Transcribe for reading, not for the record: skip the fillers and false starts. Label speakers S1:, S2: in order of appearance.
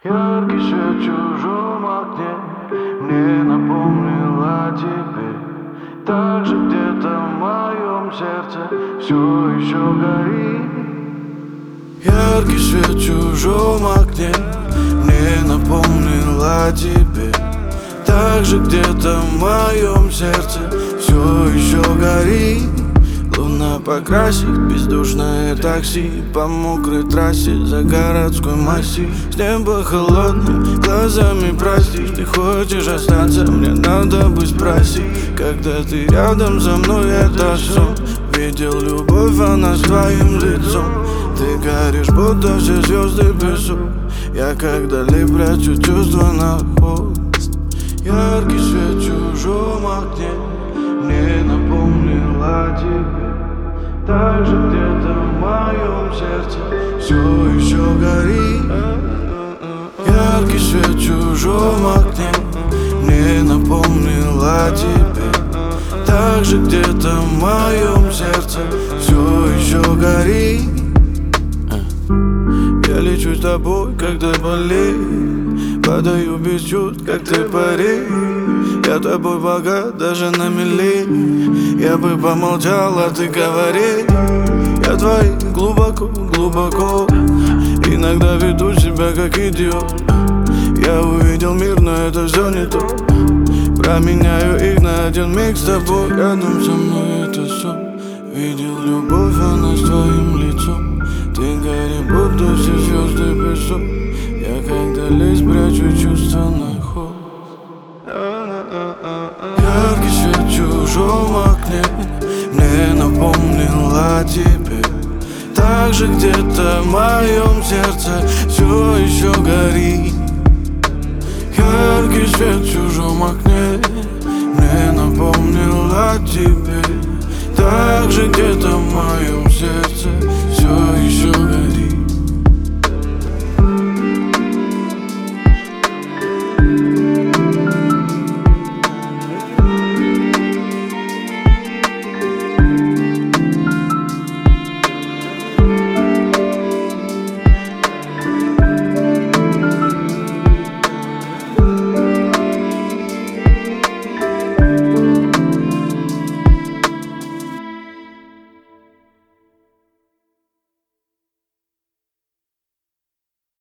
S1: Яркий свет в чужом окне мне напомнил о тебе. Так же где-то в моем сердце все еще горит. Яркий свет в чужом окне мне напомнил о тебе. Так же где-то в моем сердце все еще горит. Луна покрасит бездушное такси по мокрой трассе за городской массив. С неба холодным глазами простишь. Ты хочешь остаться, мне надо бы спросить. Когда ты рядом со мной, это сон. Видел любовь, она с твоим лицом. Ты горишь, будто все звезды песок. Я как вдали прячу чувства на холст. Яркий свет в чужом окне мне напомнил о тебе. Так же где-то в моем сердце все еще горит. Яркий свет в чужом окне мне напомнил о тебе. Так же где-то в моем сердце все еще горит. Я лечу с тобой, когда болею, падаю без чувств, как ты парень. Я тобой богат, даже на мели. Я бы помолчал, а ты говори. Я твой глубоко, глубоко. Иногда веду себя как идиот. Я увидел мир, но это все не то. Променяю их на один миг с тобой. Рядом со мной это сон. Видел любовь, она с твоим лицом. Ты горишь, будто все звезды песок. Я как вдали спрячу чувства на холст. Яркий свет в чужом окне мне напомнил о тебе. Так же где-то в моем сердце все еще горит. Яркий свет в чужом окне мне напомнил о тебе. Так же где-то в моем сердце